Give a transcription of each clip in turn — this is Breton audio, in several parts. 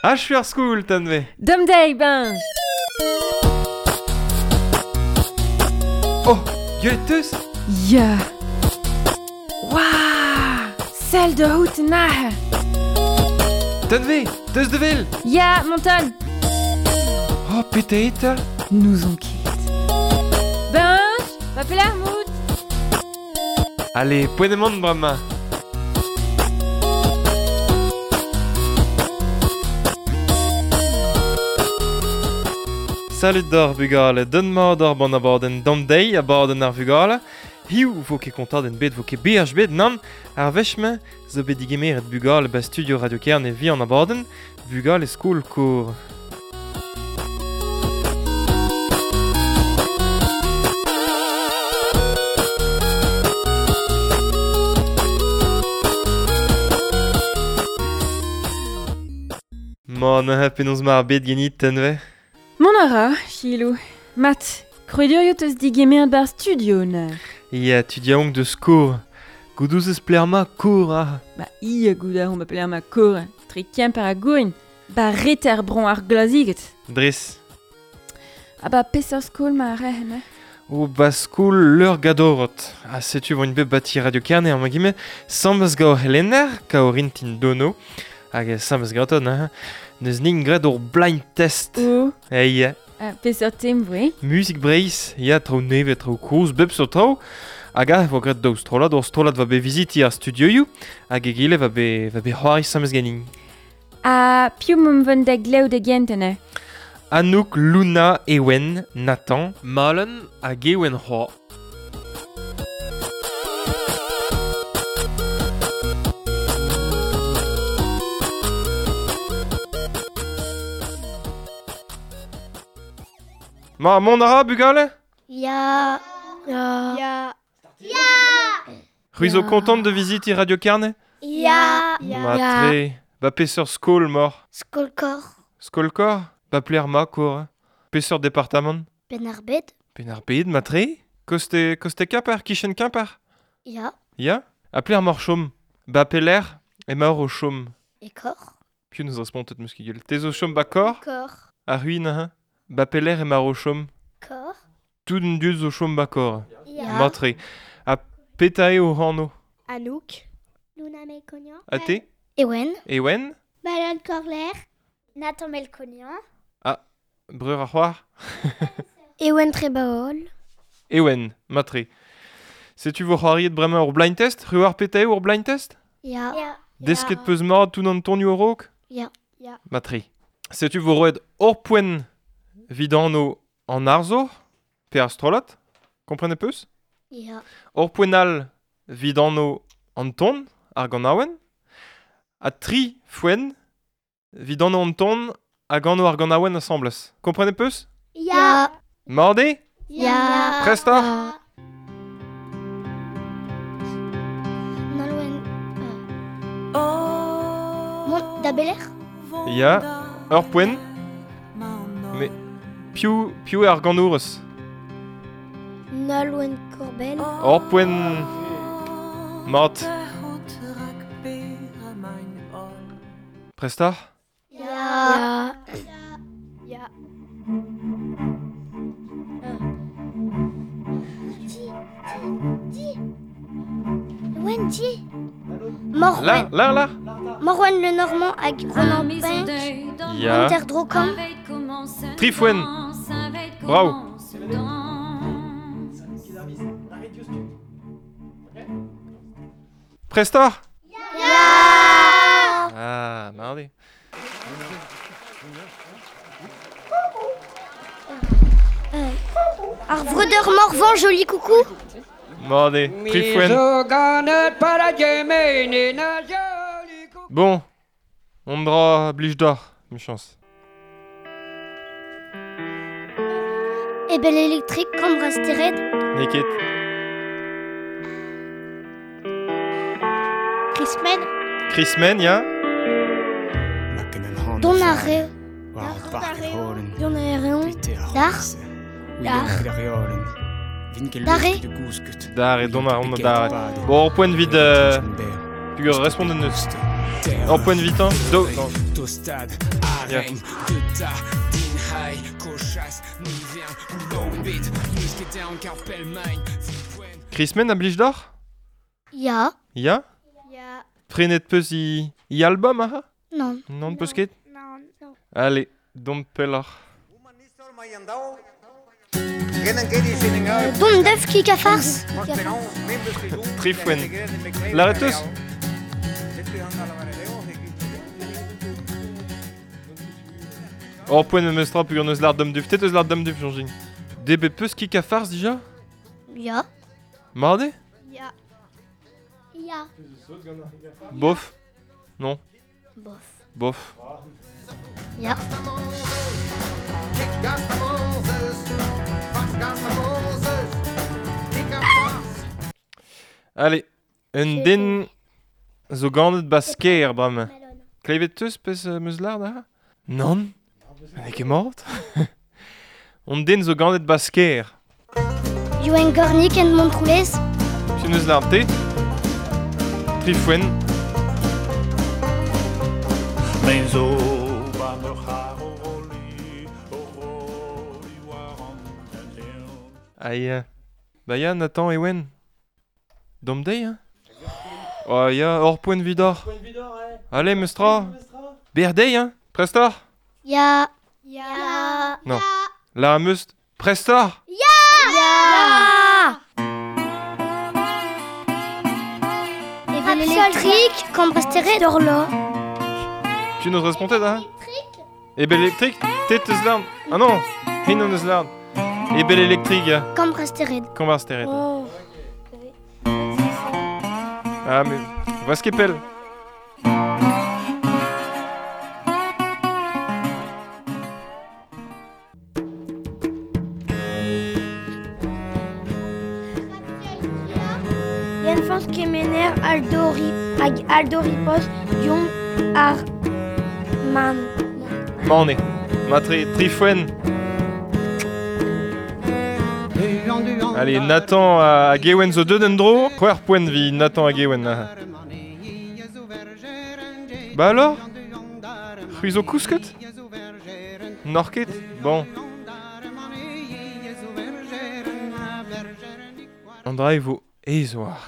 Ashur school, tanve. Dumday, ben. Oh, gueulteus. Ja. Waouh. Celle de hout nahe. Tanve, teus de vel. Ja, montan. Oh, peut-être. Nous on quitte. Ben, m'appelle Armoud. Allez, poenement brama. Salut d'or bugale, donne-moi d'or bon aborden Dumday aborden ar vugale. Hiu vo ket kontat en bet vo ket beaj bet nan ar vechme zo bet digemer et bugale ba studio Radio Kern e vi an aborden bugale school cour. Mon a penaos mar bet genit tenve. Mon ara, Chilou. Mat, croedur teus digemer bar studio na. Ya, tu diaonk de skour. Goudouz eus plerma kour ah. Ba ia gouda on m'appelle ma cour. Trikien par a gouin. Ba reter bron ar glaziget. Dres. Ah ba pesar skol ma rehne. O ba skoul leur gadorot. A setu vo une bep bati Radio Kern e ar ma gime sambas gao helener ka orintin dono. Hag sambas graton ha. Neus ning gred ur blind test. O. Ya. Pesar tem vwe. Music breis, ya trao nevet trao kouz, bep so trao. Hag vo gred daou strolad va be viziti ar studio you. Hag egile va be c'hoari samez ganin. A piou mom vun da gleo de gentene. Anouk, Luna, Ewen, Nathan, Malen hag Ewen c'hoar. Ma, mon ara, bugale? Ya. Ruizo content de visiter Radio Kern? Ya. Ma tre. Ba peseur skol mor. Skolkor. Skolkor? Ba pler ma kour. Peseur département? Penarbed. Penarbed, ma tre? Koste kaper, kichen kaper? Ya. Ya? A pler mor chom. Ba peler e maor o chom. Ekor. Piou nous respond tout muskigul. Tezo chom ba kor? Kor. A ruin ha? Ba peler e maor o chom. Kor. Tout un dieu zo chom ba kor. Ya. Ma tre. A petae o hano. Anouk. Luna Melkonian. A te? Ewen. Ewen? Balon Corler. Nathan Melkonian. Breur a c'hoar? Ewen Trebaol. Ewen, ma tre. Setu vo c'hoariet bremañ ur blind test? Ruar petae ur blind test? Ya. Desket peus mat tout an tonio o rok? Ya. Ma tre. Setu vo roed ur poen vidano an arzo? Pe ar strolat? Komprene peus? Ya. Ur poenal vidano an ton? Ar gant awen? A tri foen vidano an ton a gant ar gant awen assembles. Komprene peus? Ya. Marde? Ya. Presta? Nolwenn. Mont da Beler. Ya, ur poen. Me piou e ar gant ourez. Nolwenn Corbel. Ur poen mat. Presta? Ya. Wendy. Là. Morwen le Normand hag Ronan Pink. Ya. Interdrocom. Trifoen. Bravo. Presta? Ah, mardi. Ar vreder Morvan joli coucou. Mardi. Trifoen. Bon. On dra blij d'or. Une chance. Et belle électrique comme Rastered. Neket. Christman, ya? Donare. Dar. Dare. Dar et dona, on a dar. Bon, au point de vue de... Tu respondez neus. Or point vitan. Do. Non. Tostade, Ja. arène, Goethe, Den Haag, Kochas, Nivern, Lombit, Musketeern, Karpelmain, Fipwen. Chrismen a blij d'or? Ja. Ja? Ja. Frenet peus i album, aha? Non. Non peus ket? Non, non. Allez, dom pellar. Don def ki ka fars. Trifwen. L'arrêteuse? Or point me mestra plus gant eus l'art dom duf. Tet eus l'art dom duf, Jean-Gilles. Debet peus ki ka farz dija? Ja. Marde? Ja. Ja. Bof. Non. Bof. Bof. Ja. Allez, un den zo gandet basker, brame. Klevet teus pez meus l'art aha? Non? Ne ket mort? Un den zo gandet basker. Jo en gornik en Montroulez. Si neus l'art te? Trifwen. Aïe. Bah ya, Nathan et Wen. Dom dei, hein? Oh ya, hors point vidor. Allez, mestra. Berdei, hein? Prestor? Ja. Ja. Non. La meust. Prestor? Ja. Et ben l'électrique, quand resterait d'orlo. Tu nous respondes, hein? Et bel électrique? Tête zlarn. Ah non! Hinon zlarn. Et bel électrique, ya. Quand resterait. Comment c'était? Oh. Ah, mais. Vas ce pelle. Yen fans kemener aldoripos dion ar man. Mané. Ma trifwen. Allez, Nathan à Gewen zo Dendro. Quer point vi Nathan à Gewen. Bah alors? Ruizo kousket? Norket? Bon. Andrei vo ezoar.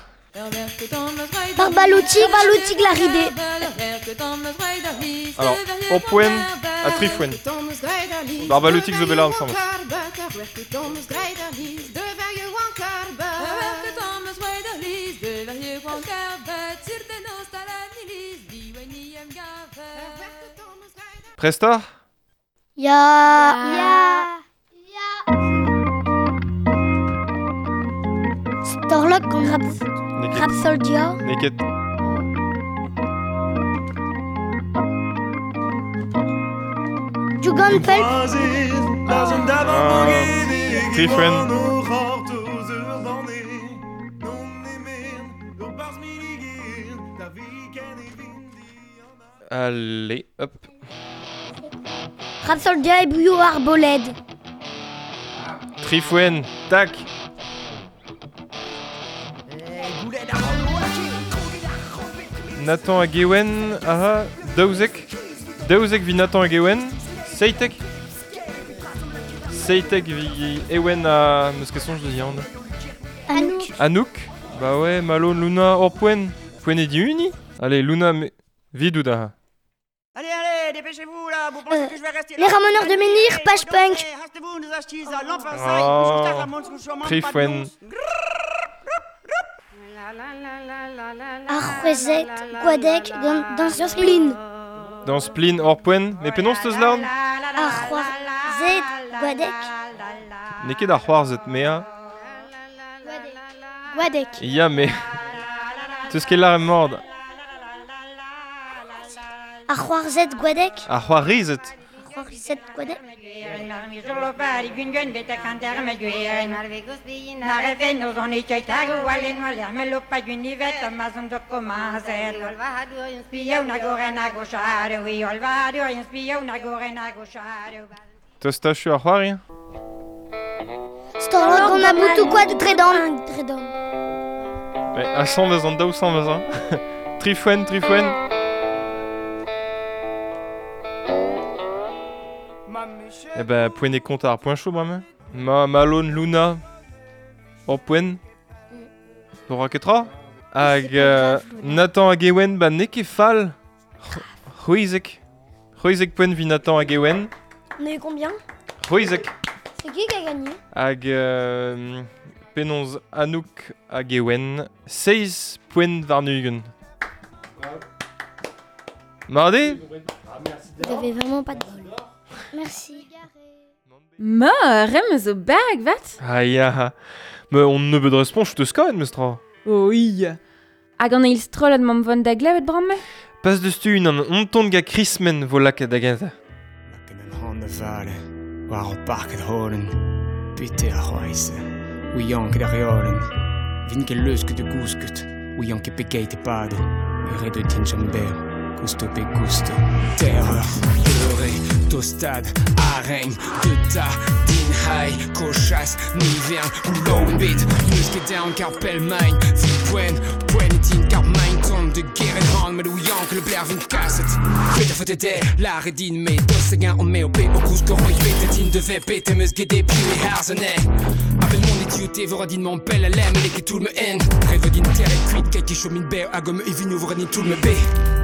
Barbaloutik laride. Alors, au point à Trifwen. Barbaloutik zo belar ensemble. Prestor? Ja. Storlock con Neket. Rapsoldia. Neket. Jugan Pelp. Trifwen. Allez, hop. Rapsoldia et Bouillot Arboled. Trifwen, tac. Nathan à Gewen, aha, Daouzek. Daouzek vi Nathan à Gewen. Seitek. Seitek vi Ewen à... Meus ket sonj de diand. Anouk. Anouk. Bah ouais, Malo, Luna, hors point. Point est dit uni. Allez, Luna, vidou da. Allez, dépêchez-vous là, vous pensez que je vais rester là? Les ramoneurs de Menhir, page punk. Restez-vous, nous achetons à Oh, Trifwen. Arhuezet, Guadec, dans Spleen. Dans Spleen, hors point. Mais penonce teus larn? Arhuezet, Guadec. Neket ar c'hoarzet mea. Guadec. Ya, mais... Teus ket lar mord. Arhuezet, Guadec. Ar c'hoarizet. Arhuezet, Guadec. Teus tachu ar c'hoari? Storlock, on a boutou quoi de Tredom. Mais à 100 vazan, daou 100 vazan. Trifwen. Eh ben, poen e konta ar poen chaud, bremañ. Ma malone Luna. Or poen. Dora ketra. Hag Nathan hag Ewen, ba ne ket fall. C'houizek. C'houizek poen vi Nathan hag Ewen. On a eu combien? C'houizek. C'est qui a gagné? Hag penonz Anouk hag Ewen. 16 poen varnugen. Mardi? Vous avez vraiment pas de bol. Merci. Ma, rem zo bag, vat? Ah ya. Me on ne bet respons te skaet, mestra. Oui. Hag an eil strolad mam vant da glavet bramme? Pas de stu an onton ga krismen vo lak da ganta. Lakken en handen valen, waar op parket holen. Bitte reise, hoe janke de riolen. Vinke leuske de goesket, hoe janke pekete pade. Ure de tinchamber. Gusto pe gusto. Terreur, beurré, tostade, arègne, de ta, din high, cochas, nivern, ou lombit, musque down, car pelmine, vipwen, poenetin, car mine, ton de guerre hand, mais où yank, le blair vin casset. Peter faut t'aider, la redine, mais dossegin, on met au bé, au cous, coron, y pétatine, de fait, pété, meus guédé, puis les harzenet. Avec mon idioté, voradine, mon bel à l'air, mais les que tout me haine. Rêvedine, terre et cuite, kaki, chomine, bear, à gomme, et vino, voradine, tout me bé.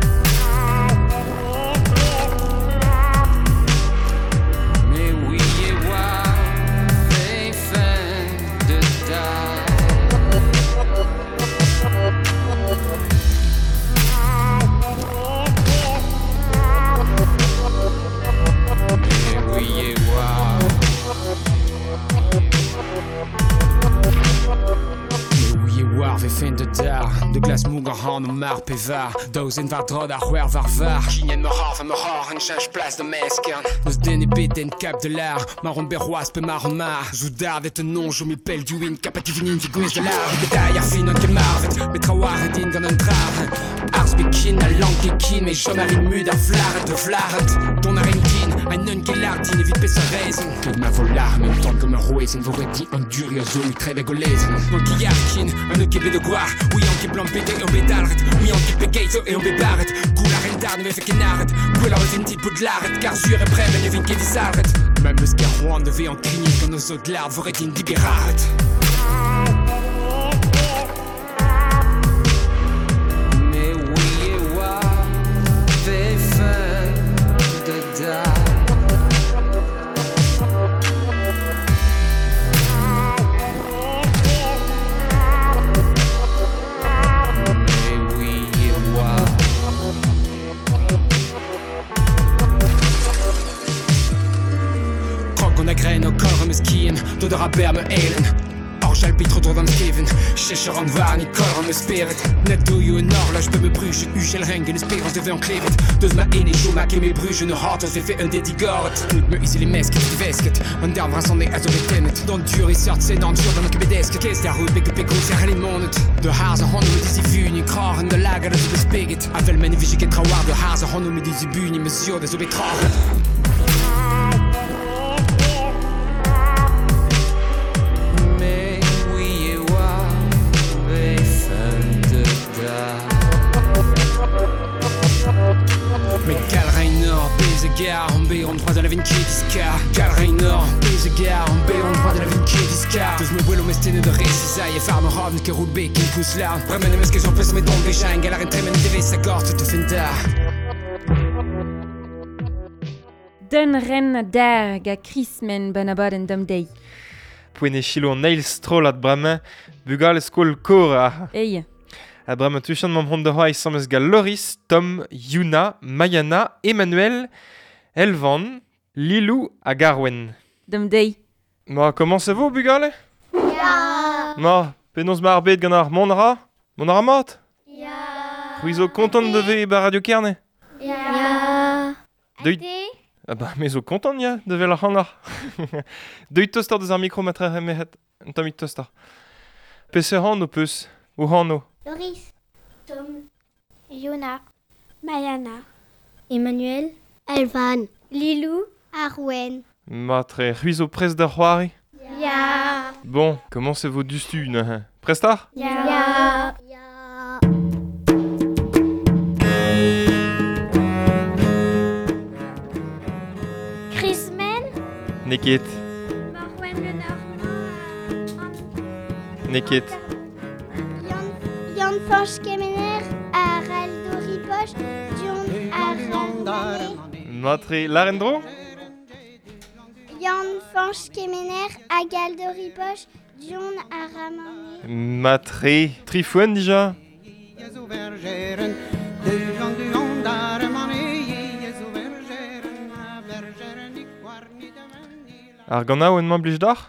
De glas moeger han om maar pevar. Dozen var drod ar hwer var. Kinien me har en change place de mesken. Neus den bit den cap de l'ar. Maron berroas pe maron mar. Zoudar vet un non jo mi pel du win. Kapati vinin vi gwez de l'ar. Bedai ar fin an ke marvet. Metra war et din gant an drar. Ars bekin a lank e kin. Me jom ar in mud ar vlaret de vlaret. Don ar en kin. An un ke lardin evit pe sa rezen. Ket ma volar men tant que me roezen. Voredi an duri a zo mi treve golezen. An ki yarkin. An un kebe de gwar. Oui an ke blanc pété et on bédalret. Oui on ki pe geito et on bébarret. Goul ar en dar ne me fe ken arret. Goul ar vin dit poud l'arret. Car sur e prem en e vin ket disarret. Même eus ker roan de ve an krini. Kan o zo d'lard voredin liberaret. Door de raber me elen. Arjal pitre door dan geven. Chescher an waar niet kalm me spirit. Net doe je een horloge bij me bruges. Ugel rengen, espérance de vent klevend. Dus ma ene show maak je me bruges. Ne hart als fait un dédigarret. Moet me ici les mesques, de vesket. Een daar was aan de as op tennet. Dan duur is zart, c'est dan duur dan ik bedesket. Kees daar goed, bekke pekko, zeg alleen monet. De hazen handen met die vuur, kragen de lager dat ze bespiget. Avel mijn visje get trouwaar. De hazen handen met die buur, monsieur, dat ze betragen. Mais Gal Raynor, Bézegard, on bé on droit de la vin qui disca. Gal Raynor, Bézegard, on bé on droit de la vin qui disca. Dus me vuelo mestene de resisa e farme ravn que roule bé qui pousse là. Vraiment les mesques j'en peux se mettre dans le béchin. Gal Rayn tremen de sa gorte te fenda. Den ren der ga krismen ben abad en dam dei. Poen e chilo neil strolat bremañ. Bugal skol kor Ei. A bremañ tuchan mam hon de hoai sammes gal Loris, Tom, Yuna, Mayana, Emmanuel, Elvan, Lilou a Garwen. Dam dei. Ma, comment ça va, Bugal? Ya. Ma, penaos ma arbet gant ar monra? Monra mat? Ya. Ruizo kontant de ve ba Radio Kerne? Ya. Deuit... Ah bah, mais zo kontant ya, de ve la hannar. Deuit tostar deus ar micro matra remehet. Un tamit tostar. Pese han o peus? Ou han o? Loris. Tom. Yuna. Mayana. Emmanuel. Elvan. Lilou. Arwen. Matre, ruizo prest da c'hoari? Ya. Bon, comment c'est vos dustu, ne? Prestar? Ya. Ya. Chrismen. Nekit. Marwen le Nekit. Jan Fanch Kemener à Raldo Ripoche, Dion à Ramane. Matre Larendro. Jan Fanch Kemener à Galdo Ripoche, Dion à Ramane. Matre Trifouenne déjà. Ar gant aouen ma blij d'ar?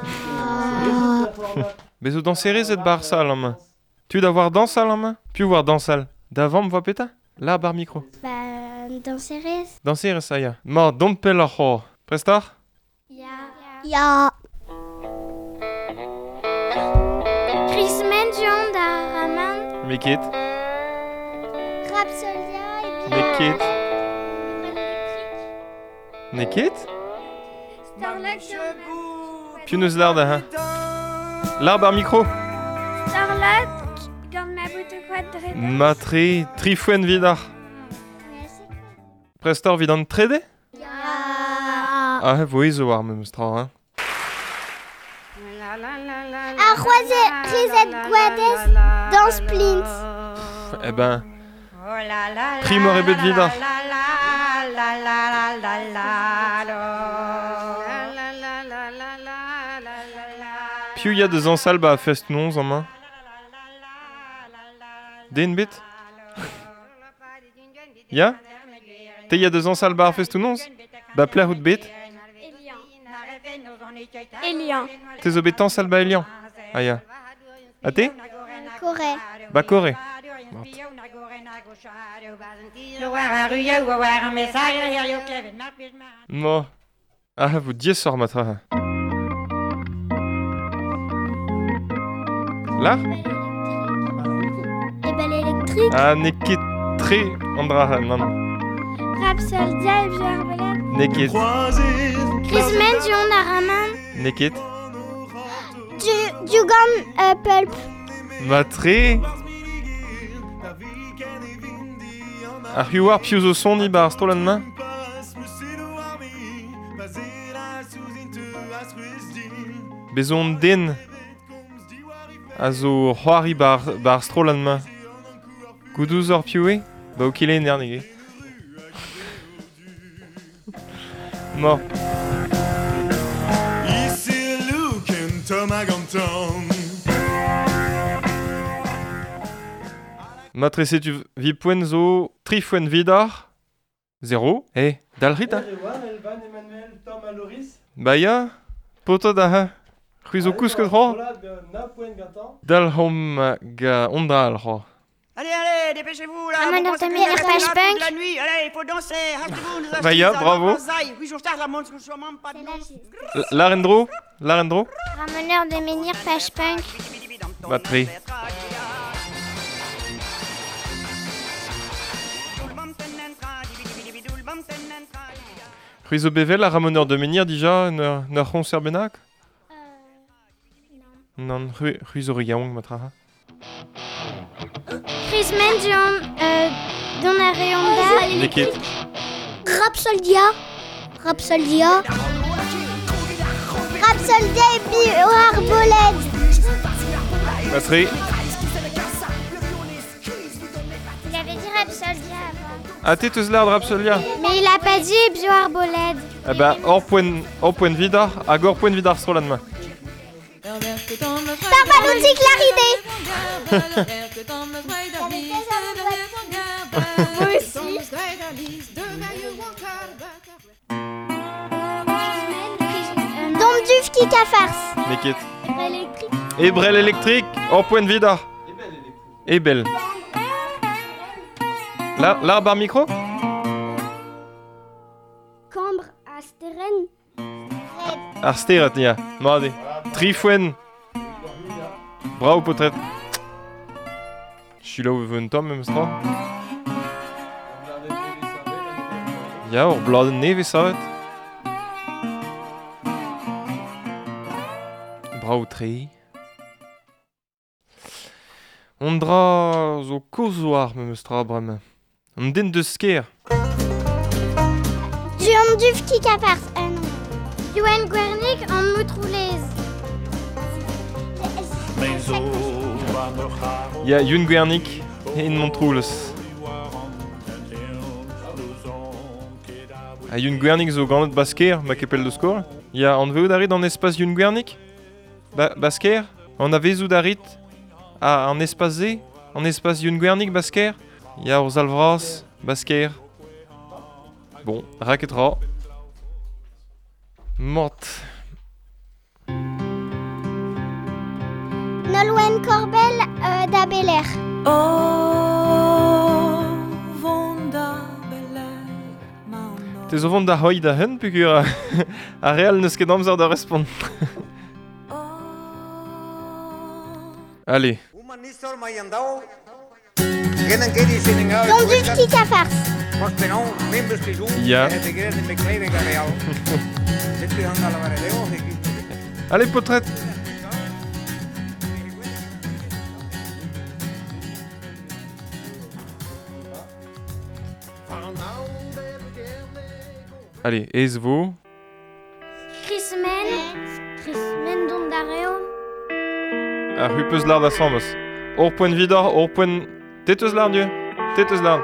Bezo dansere zet bar sal an main. Tu da war dansal an main? Piu war dansal. Da vamm va peta? La bar micro. Dans Ceres. Dansere sa ya. Ma don pel ar c'hor. Prestar? Ja. Chrismen Dion à Ramane. Mekit. Rapsolia et Nekit. Nekit? Starlight. Piu neus lar da ha. Lar bar micro. Starlight. Gant ma boute quadré. Matre Trifouenne vidar. Prestar vid an trede? Ja. Ah, voe zo war meus tra, hein. À Roiset, Rizet Guades, dans Splint. Eh ben, Primor ebet vidar. Piu ya deus ansal ba a fest nonz an main. Den bit? Ya? Te ya deus ansal ba a fest nonz? Ba pler out bet? Elian. Te zo bet ansal ba Elian? Ah ya. A te? Corée. Ba kore. Mo. Ah, vous diez sor matra. Là? Et belle électrique. Ah, nekit tre andra non. Rapsoldia et vieux arbalète. Nekit. Chrismen Dion à Ramane. Nekit. Dugan Pulp. Matre. Ar huar piou zo son ni bar stolan main? Bezon den a zo c'hoari bar strolan main. Goudouz ur pioué? Ba okile ner nege. Mo. Matre setu vipwen zo trifouenne vidar? Zero? Eh, dalrit ha? Ba ya, poto da ha. C'hwiz o kousket c'ho? Dal hom ga ondal c'ho. Allez, dépêchez-vous là. Ramon, vous dans pensez ta que meilleure vous allez rester page là punk. toute la nuit. Allez, il faut danser. Hâtez-vous, nous Vaya, achetons ça bravo. dans Banzai. Oui, je starte la montre, je suis même pas de nom. Larendro? Larendro? Ramoneur de menhir page punk. Matre. C'hwiz o bevel a ramoneur de menhir dija n'ar c'hon serbenak? Non, c'hwiz o rigaong matra ha. Chrismen Dion Don à Réonda. Nekit. Rapsoldia. Rapsoldia. Rapsoldia et puis Arbolède. Matre. Il avait dit Rapsoldia avant. A te teus lar drapsolia? Mais il a pas dit Bio Arbolède. Eh ben, hor poen vidar, hag hor poen vidar strolan ma. Barbaloutique Laridé. Moi aussi. Domduf qui farce. Nekit. Électrique. Ebrel électrique, hor poen vidar. Ebel. Là, bar micro? Cambre Asteren. Ar steret, ya. Made. Trifouenne. Bravo, potret. Je suis là où veut un tom, même stra. Ya, ur bladen neve savet. Bravo, tre. On dra zo kozoar, même stra, brem. On den de sker. Domduf qui farce. Ah non. Joen Guernic en Moutroules. Ja, Jun Guernic in Montroules. A Jun Guernic zo ganet basker, ma kepel de skor. Ya, an veo darit an espas Jun Guernic? Basker? An a vezou darit an espas ze? An espas Jun Guernic basker? Ya, ur zalvras, basker. Bon, raketra. Mort. Nolwenn Corbel da Belair. Te zo vont da hoi da hun, pugur a real neus ket amzer da respond. Allez. Don du petit cafard. Ja. Allez, potret. Allez, ez vo. Chrismen don da reom. Ar hupeus lard a sambas. Or poen vidar, or poen... Teteus lard, dieu. Teteus lard.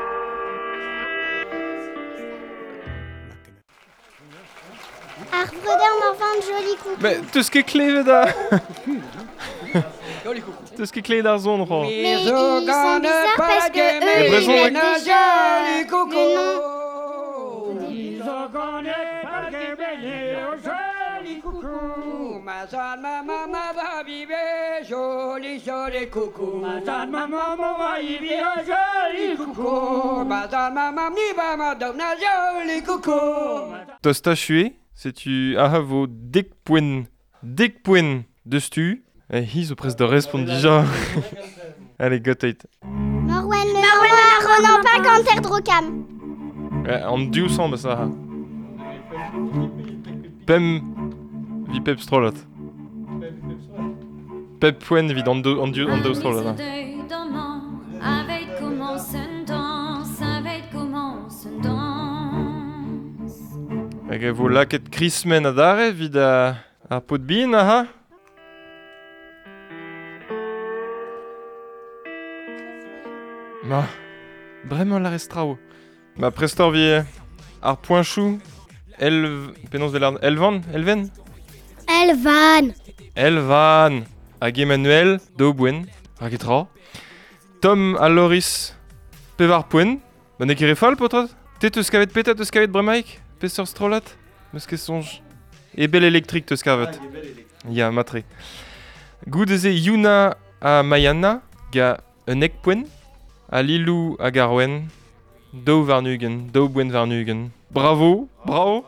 Ar vreder morvan joli coucou. Mais teus ket klevet da... Teus ket klevet ar zon, ro. Mais ils sont bizarres parce que eux, Et Bresson, ils ouais. mettent déjà le nom. Teus ta chue, setu a vo dek poen de stu. E hi zo prest da respond dija. Allez, gotait. Morwen Ronan pas canter drocam. An diou sambas a ha. Pem vi pep strollat. Pep poen vid an deu strollat. Ha. Avec commence une danse, avec commence une danse. Hag e vo laket krismen a dare vid ar pot bin a ha. Ma, bremañ la restrao. Ma prestor vi ar poinchou, penaos vel ar Elvan? Elvan! Hag Emmanuel, daoubwen, raketra. Tom a Loris, pevar poen. Ba ne kere fall, potrat? Teus kavet petat eus kavet bremaik? Pestor strolat? Meus ket sonj. E bel elektrik teus kavet. Ya, matre. Goudeze Yuna a Mayana, ga un ek poen. A Lilou a Garwen, dao varnugen, daoubwen varnugen. Bravo, bravo!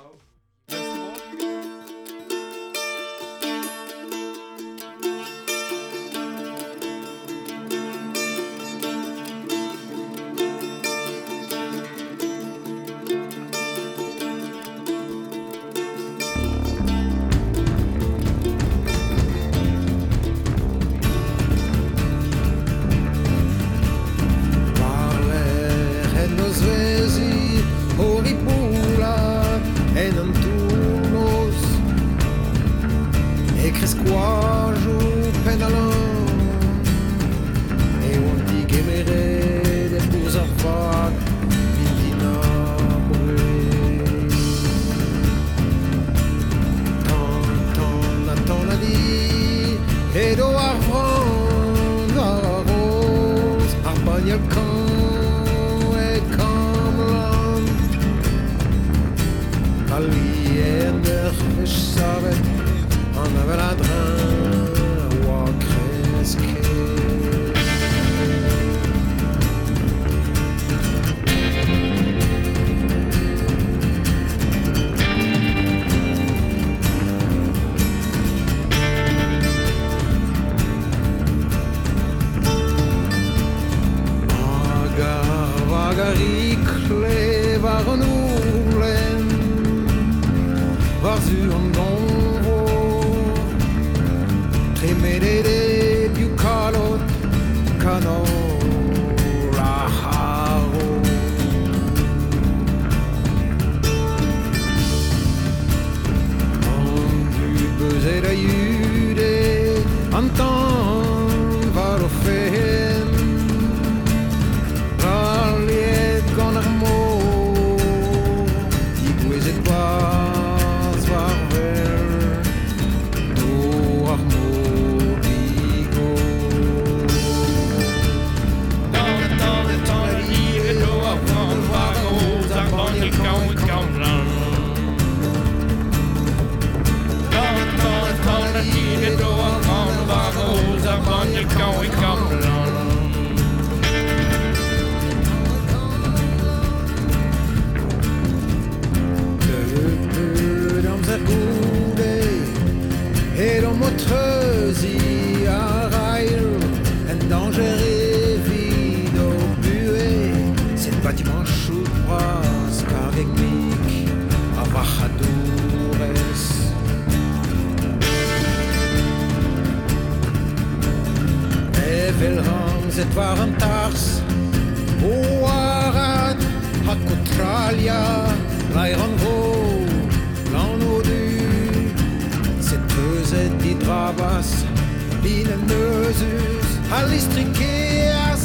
het waren tars. O arat, hakotralia, lairan vo, l'anodu. Zet peuzet di drabas, bineneuzus, alistrikeas.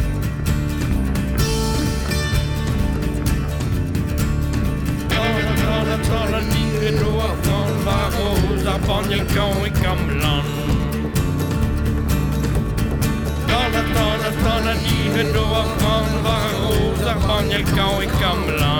Tala livet då från Varosa Banjelkan i Gamlan. Tala livet då från Varosa Banjelkan i Gamlan.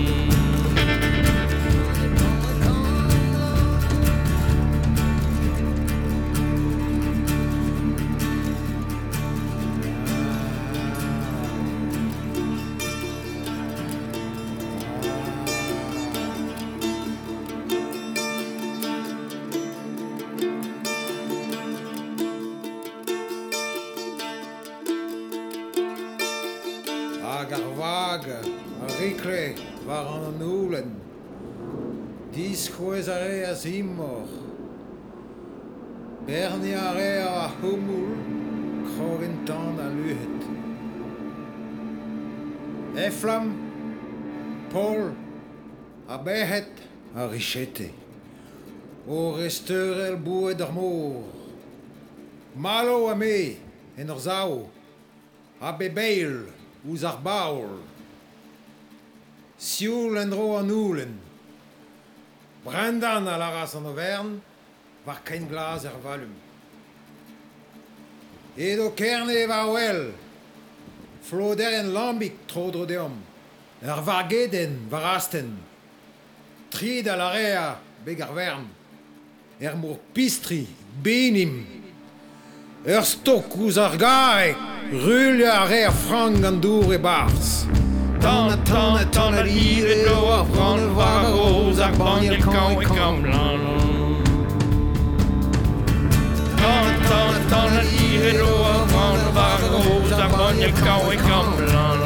Agarvaga, Arikle, waren Nulen. Dis Huesarea Immor. Berniarea Humul, Krovintan a Luhet. Eflam, Paul, Abehet, Arichete. O resteur el boe d'armour. Malo a me, en orzao. Abebeil, Ouzar baoul. Sioul en dro an oulen. Brendan a la ras an Auvergne, var ken glas valum. Edo kerne va wel, floder en lambik trodro deom. Var geden, var asten. Trid a la rea, beg ar vern. Mour pistri, benim. Stok ouzar garek, rulja a rea frang an dour e bars. Tana livet då från Varosa Banjelkan i Gamlan. Tana livet då från Varosa Banjelkan i Gamlan.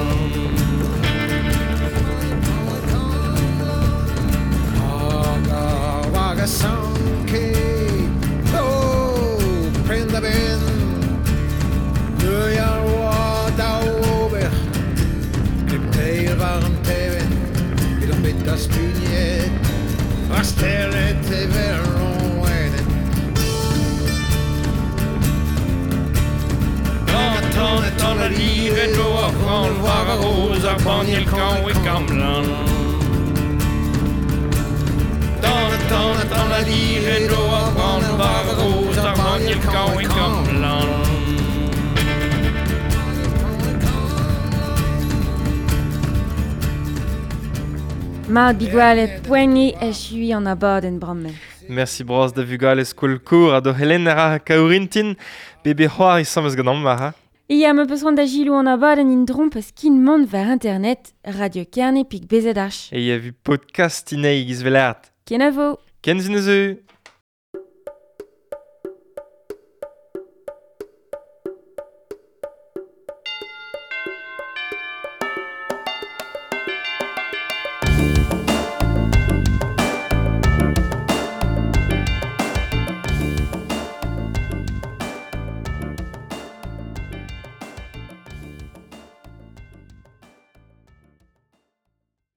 Vaga sanke, prenda ben. Nöja wa dauber. Klipteir waren teven, vid om bitta spynjet. Rastellet är verroenet. Tana livet då från Varosa Banjelkan i Gamlan. Tana livet då från Varosa Banjelkan i Gamlan. Ma bigwale poignet e chui an abad en brammen. Merci bros da vugal eskolkour a do Helena Kaurintin bebe c'hoar isameus gant amar. Ia me peus da gilou an abad en indron peus kin mont ver internet Radio Kerne pig bezedach. E ya vu podcast inei gizvelart. Ken a vo. Ken zinezeu.